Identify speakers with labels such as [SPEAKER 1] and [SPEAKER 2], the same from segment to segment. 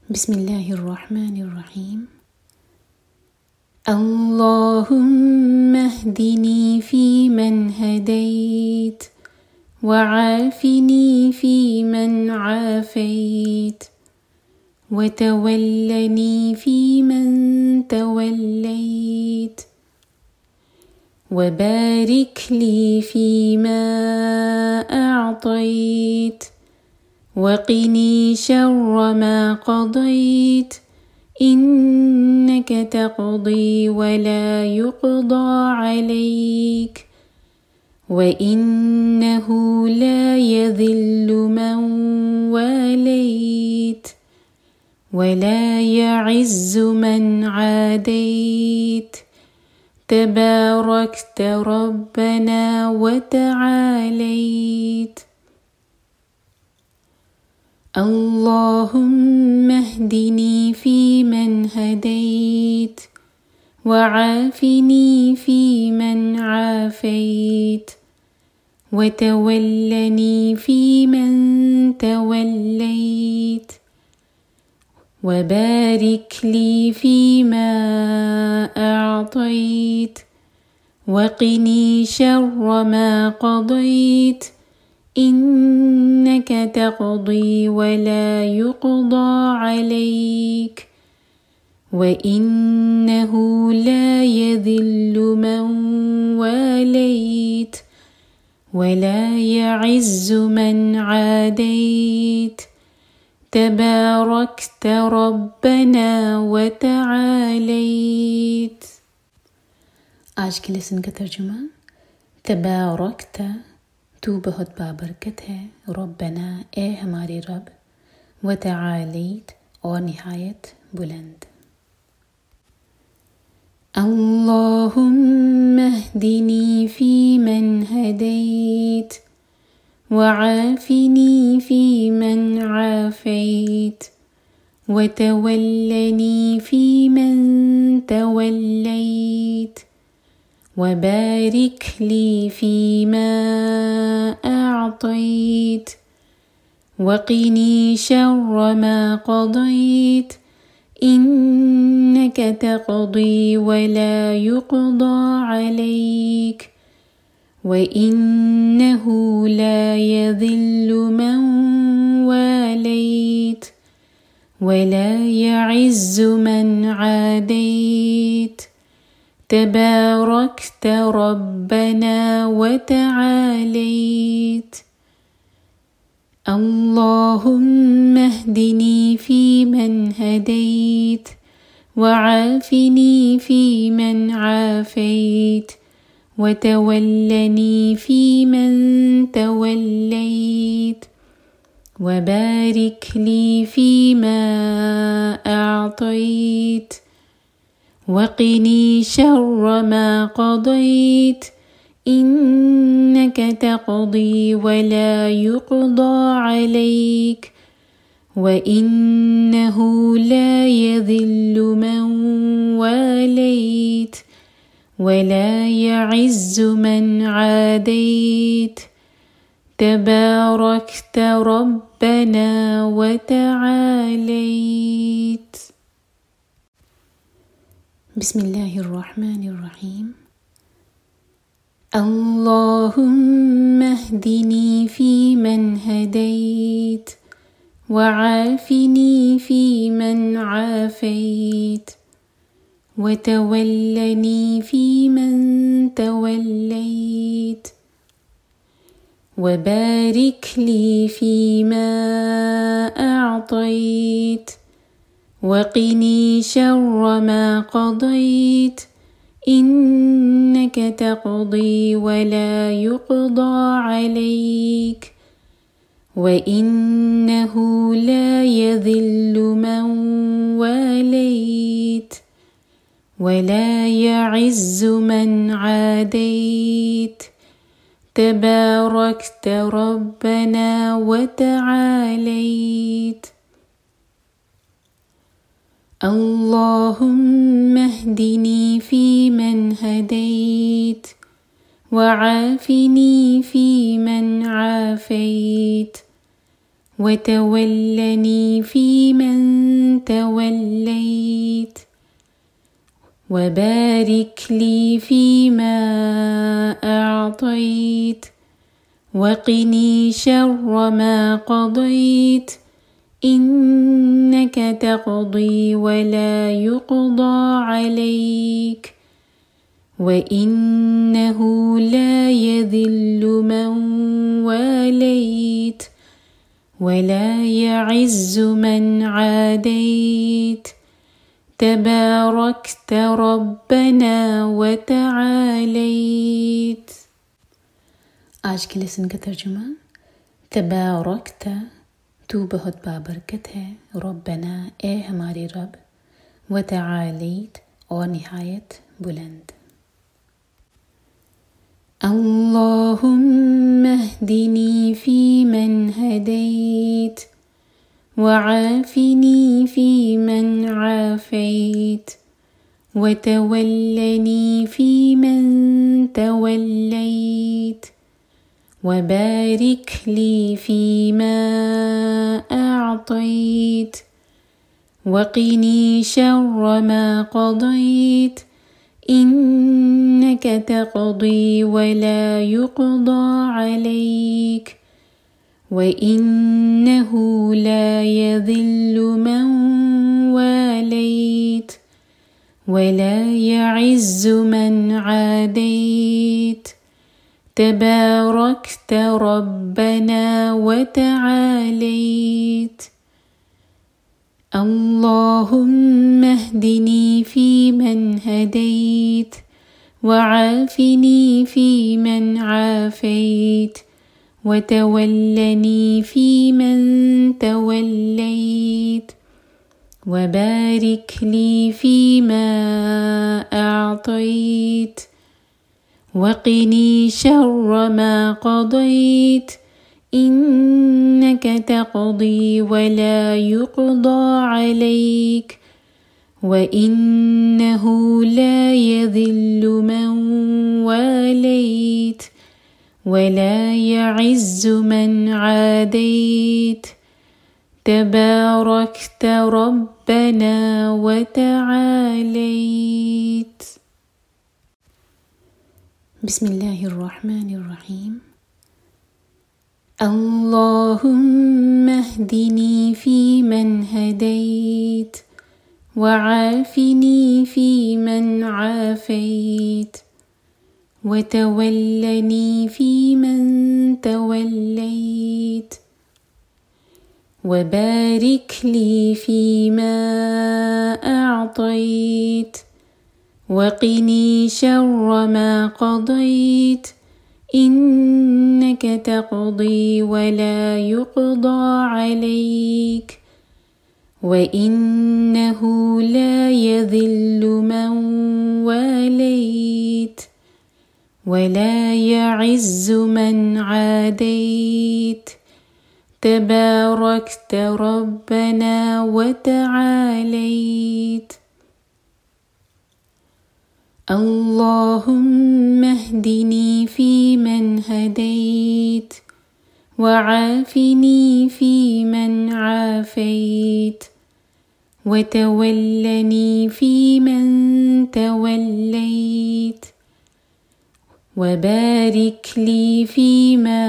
[SPEAKER 1] بسم الله الرحمن الرحيم. اللهم اهدني فيمن هديت، وعافني فيمن عافيت، وتولني فيمن توليت، وبارك لي فيما أعطيت، وقني شر ما قضيت، إنك تقضي ولا يقضى عليك، وإنه لا يذل من واليت، ولا يعز من عاديت، تباركت ربنا وتعاليت. اللهم اهدني فيمن هديت، وعافني فيمن عافيت، وتولني فيمن توليت، وبارك لي فيما أعطيت، وقني شر ما قضيت، إنك تقضي ولا يقضى عليك، وإنه لا يذل من واليت، ولا يعز من عاديت، تباركت ربنا وتعاليت. आज के लेसन का तर्जुमा तबारकत तू बहुत बाबरकत है, रब्बना ए हमारे रब, व तआलैत और निहायत बुलंद। अल्लाहुम्म अहदिनी फीमन हदैत, वआफिनी फीमन आफैत, वतवल्लनी फीमन तवल्लैत, وبارك لي فيما أعطيت، وقني شر ما قضيت، إنك تقضي ولا يقضى عليك، وإنه لا يذل من واليت، ولا يعز من عاديت، تباركت ربنا وتعاليت. اللهم اهدني فيمن هديت، وعافني فيمن عافيت، وتولني فيمن توليت، وبارك لي فيما أعطيت، وقني شر ما قضيت، إنك تقضي ولا يقضى عليك، وإنه لا يذل من واليت، ولا يعز من عاديت، تباركت ربنا وتعاليت. بسم الله الرحمن الرحيم. اللهم اهدني فيمن هديت، وعافني فيمن عافيت، وتولني فيمن توليت، وبارك لي فيما أعطيت، وقني شر ما قضيت، إنك تقضي ولا يقضى عليك، وإنه لا يذل من واليت، ولا يعز من عاديت، تباركت ربنا وتعاليت. اللهم اهدني فيمن هديت، وعافني فيمن عافيت، وتولني فيمن توليت وبارك لي فيما أعطيت وقني شر ما قضيت إنك تقضي ولا يقضى عليك وإنه لا يذل من واليت ولا يعز من عاديت تباركت ربنا وتعاليت. आज के लेसन का तर्जुमा तबारकत तू बहुत बाबरकत है, रब्बना ए हमारे रब, व तआलैत और निहायत बुलंद। अल्लाहुम्मा अहदिनी फीमन हदैत वआफिनी फीमन आफैत वतवल्लनी फीमन तवल्लैत वबारिक ली फीमा أعطيت وقني شر ما قضيت إنك تقضي ولا يقضى عليك وإنه لا يذل من واليت ولا يعز من عاديت تباركت ربنا وتعاليت. اللهم اهدني فيمن هديت وعافني فيمن عافيت وتولني فيمن توليت وبارك لي فيما أعطيت وقني شر ما قضيت إنك تقضي ولا يقضى عليك وإنه لا يذل من واليت ولا يعز من عاديت تباركت ربنا وتعاليت. بسم الله الرحمن الرحيم. اللهم اهدني فيمن هديت وعافني فيمن عافيت وتولني فيمن توليت وبارك لي فيما أعطيت وقني شر ما قضيت إنك تقضي ولا يقضى عليك وإنه لا يذل من واليت ولا يعز من عاديت تباركت ربنا وتعاليت. اللهم اهدني فيمن هديت وعافني فيمن عافيت وتولني فيمن توليت وبارك لي فيما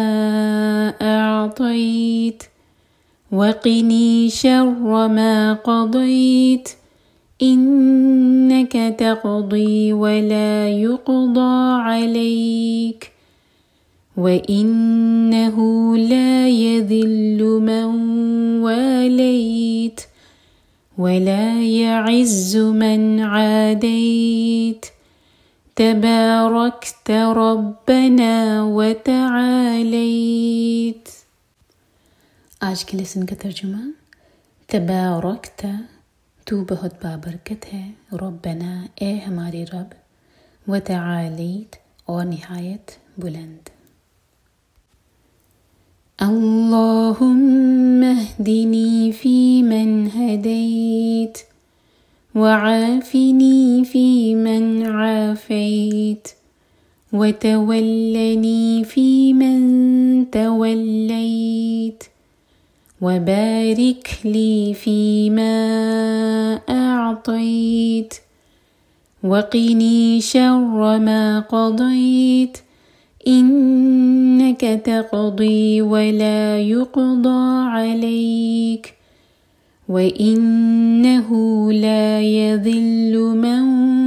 [SPEAKER 1] أعطيت وقني شر ما قضيت إنك تقضي ولا يقضى عليك وإنه لا يذل من واليت ولا يعز من عاديت تباركت ربنا وتعاليت. आज के लेसन का तर्जुमा तबारकत तू बहुत बाबरकत है, रब्बना ए हमारे रब, व तआलैत और निहायत बुलंद। अल्लाहुम्मा अहदिनी फीमन हदैत वआफिनी फीमन आफैत वतवल्लनी फीमन तवल्लैत وبارك لي فيما أعطيت وقني شر ما قضيت إنك تقضي ولا يقضى عليك وإنه لا يذل من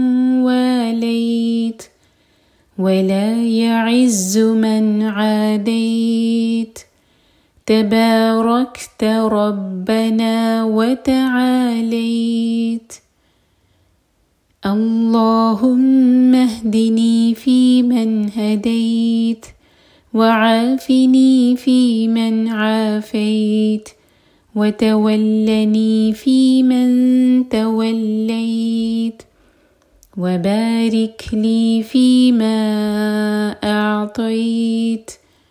[SPEAKER 1] واليت ولا يعز من عاديت تباركت ربنا وتعاليت اللهم اهدني فيمن هديت وعافني فيمن عافيت وتولني فيمن توليت وبارك لي فيما أعطيت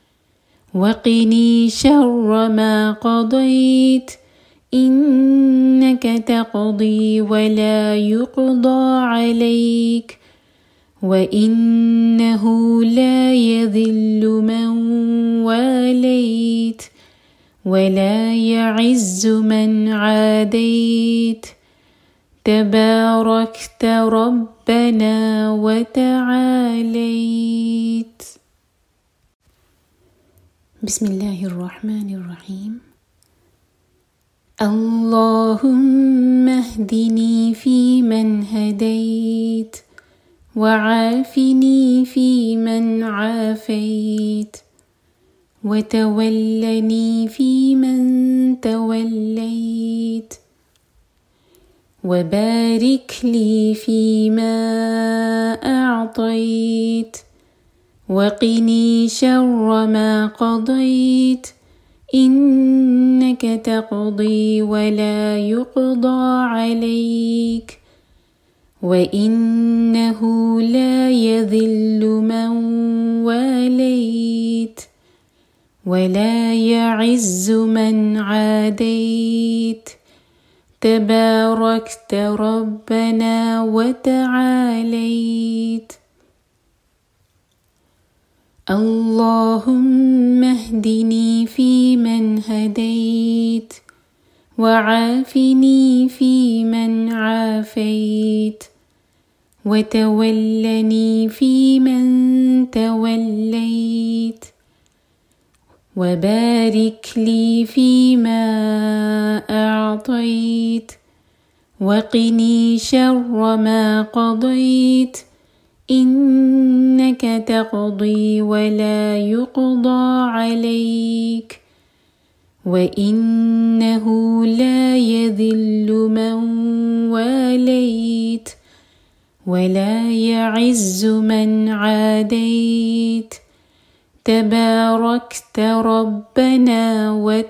[SPEAKER 1] وقني شر ما قضيت إنك تقضي ولا يقضى عليك وإنه لا يذل من واليت ولا يعز من عاديت تباركت ربنا وتعاليت. بسم الله الرحمن الرحيم. اللهم اهدني فيمن هديت وعافني فيمن عافيت وتولني فيمن توليت وبارك لي فيما أعطيت وقني شر ما قضيت إنك تقضي ولا يقضى عليك وإنه لا يذل من واليت ولا يعز من عاديت تباركت ربنا وتعاليت اللهم اهدني فيمن هديت وعافني فيمن عافيت وتولني فيمن توليت وبارك لي فيما أعطيت وقني شر ما قضيت إنك تقضي ولا يقضى عليك وإنه لا يذل من واليت ولا يعز من عاديت تباركت ربنا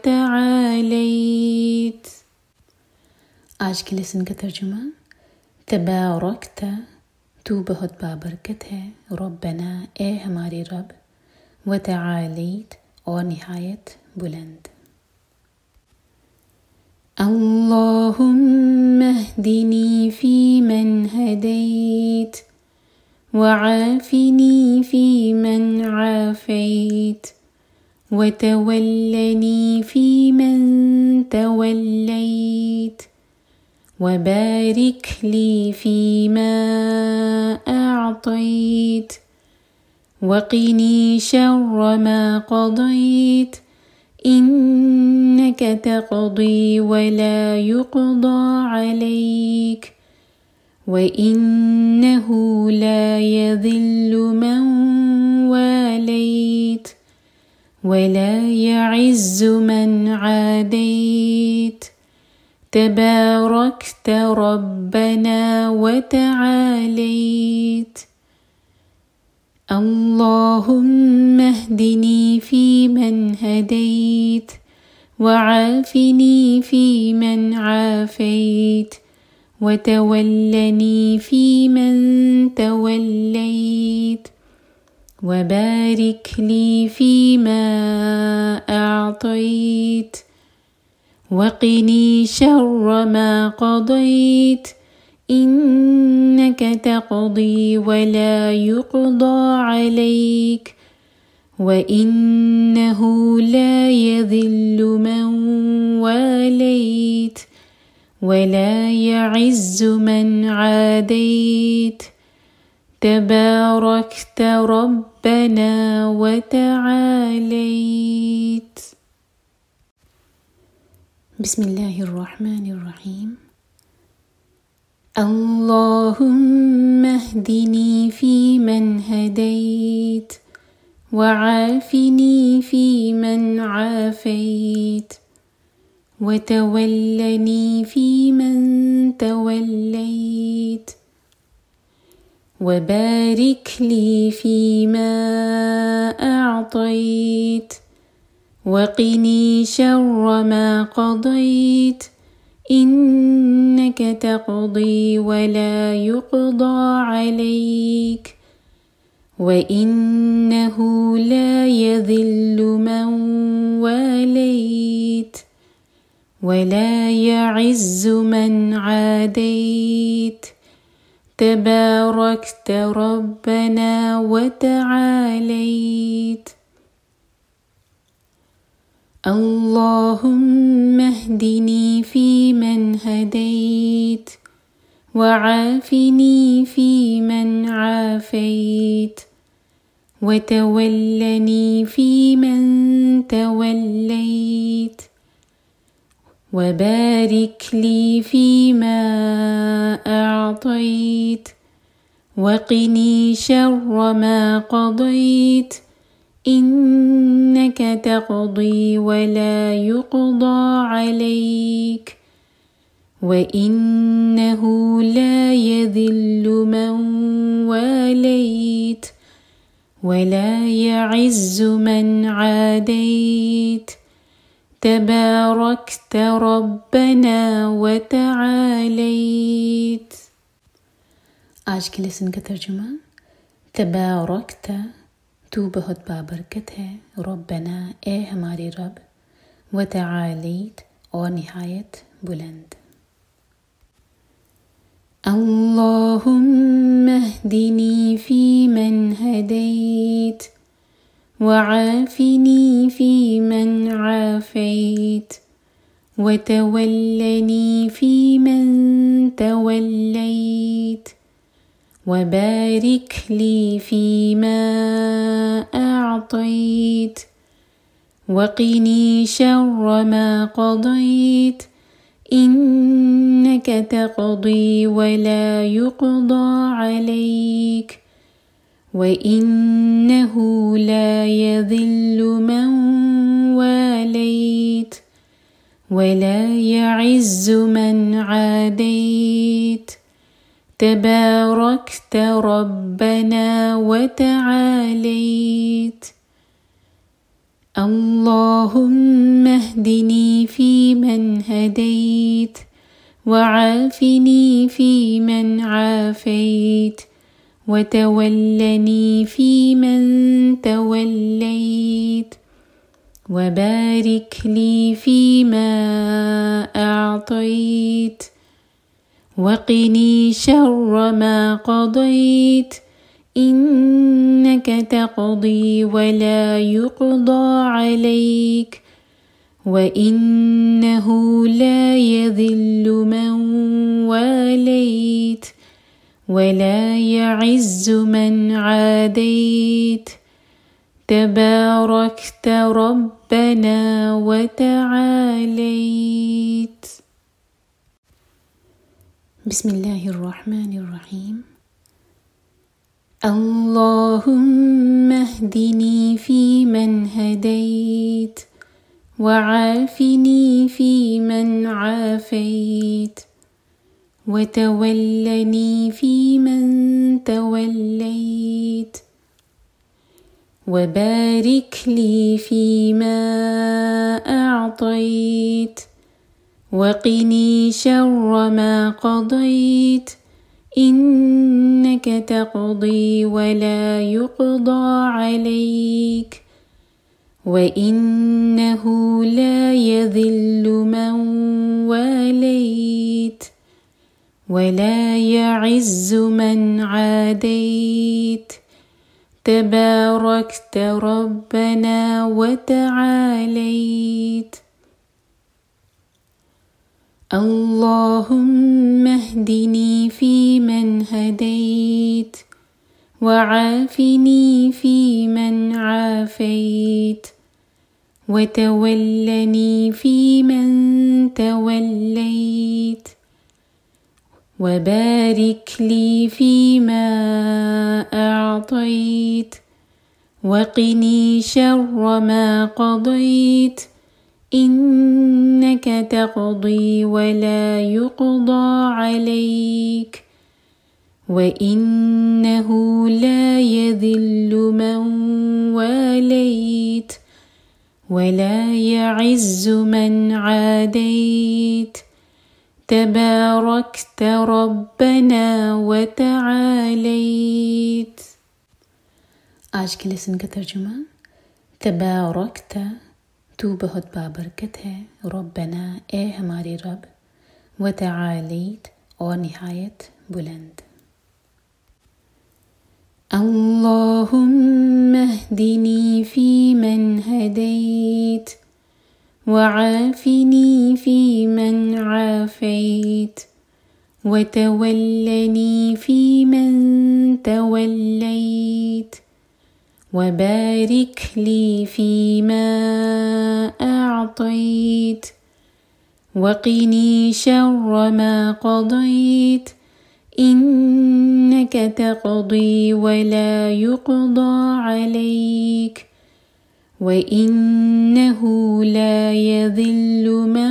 [SPEAKER 1] وتعاليت. आज के लेसन का तर्जुमा तबारकत तू बहुत बाबरकत है रब्बना ए हमारे रब व तआलैत और निहायत बुलंद। اللهم اهدني فيمن هديت وعافني فيمن عافيت وتولني فيمن توليت وبارك لي فيما أعطيت وقني شر ما قضيت إنك تقضي ولا يقضى عليك وإنه لا يذل من واليت ولا يعز من عاديت تباركت ربنا وتعاليت اللهم اهدني فيمن هديت وعافني فيمن عافيت وتولني فيمن توليت وبارك لي فيما أعطيت وقني شر ما قضيت إنك تقضي ولا يقضى عليك وإنه لا يذل من واليت ولا يعز من عاديت. تباركت ربنا وتعاليت. بسم الله الرحمن الرحيم. اللهم اهدني فيمن هديت وعافني فيمن عافيت وتولني فيمن توليت وبارك لي فيما أعطيت وقني شر ما قضيت إنك تقضي ولا يقضى عليك وإنه لا يذل من واليت ولا يعز من عاديت. تباركت ربنا وتعاليت. اللهم اهدني فيمن هديت وعافني فيمن عافيت وتولني فيمن توليت وبارك لي فيما أعطيت وقني شر ما قضيت إنك تقضي ولا يقضى عليك وإنه لا يذل من واليت ولا يعز من عاديت. تباركت ربنا وتعاليت. आज के लेसन का तर्जुमा तबारकत तू बहुत बाबरकत है, रब्बना ए हमारे रब, व तआलैत और निहायत बुलंद। अल्लाहुम्मा अहदिनी फीमन हदैत वआफिनी फीमन आफैत वतवल्लनी फीमन तवल्लैत वबारिक ली फीमा أعطيت وقني شر ما قضيت إنك تقضي ولا يقضى عليك وإنه لا يذل من واليت ولا يعز من عاديت. تباركت ربنا وتعاليت. اللهم اهدني فيمن هديت وعافني فيمن عافيت وتولني فيمن توليت وبارك لي فيما أعطيت وقني شر ما قضيت إنك تقضي ولا يقضى عليك وإنه لا يذل من واليت ولا يعز من عاديت. تباركت ربنا وتعاليت. بسم الله الرحمن الرحيم. اللهم اهدني فيمن هديت وعافني فيمن عافيت وتولني فيمن توليت وبارك لي فيما أعطيت وقني شر ما قضيت إنك تقضي ولا يقضى عليك وإنه لا يذل من واليت ولا يعز من عاديت. تباركت ربنا وتعاليت. اللهم اهدني فيمن هديت، وعافني فيمن عافيت، وتولني فيمن توليت، وبارك لي فيما أعطيت، وقني شر ما قضيت، إنك تقضي ولا يقضى عليك، وإنه لا يذل من واليت، ولا يعز من عاديت. تباركت ربنا وتعاليت. आज के लेसन का तर्जुमा, तबारकता तू बहुत बाबरकत है, रब्बना ए हमारे रब, व तआलैत और निहायत बुलंद। अल्लाहुम्मा अहदिनी फीमन हदैत, वआफिनी फीमन आफैत, वतवल्लनी फीमन तवल्लैत, وبارك لي فيما أعطيت، وقني شر ما قضيت، إنك تقضي ولا يقضى عليك، وإنه لا يذل من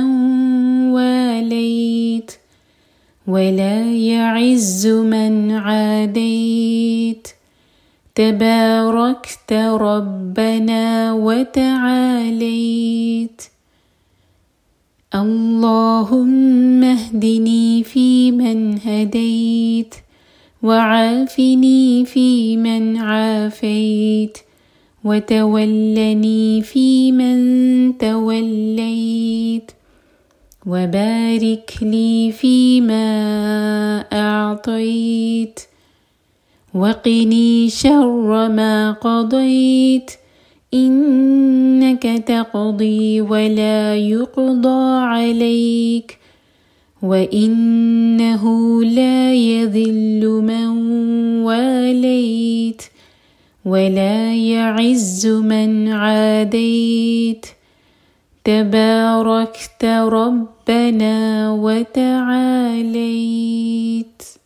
[SPEAKER 1] واليت، ولا يعز من عاديت. تباركت ربنا وتعاليت. اللهم اهدني فيمن هديت، وعافني فيمن عافيت، وتولني فيمن توليت، وبارك لي فيما أعطيت، وقني شر ما قضيت، إنك تقضي ولا يقضى عليك، وإنه لا يذل من واليت، ولا يعز من عاديت. تباركت ربنا وتعاليت.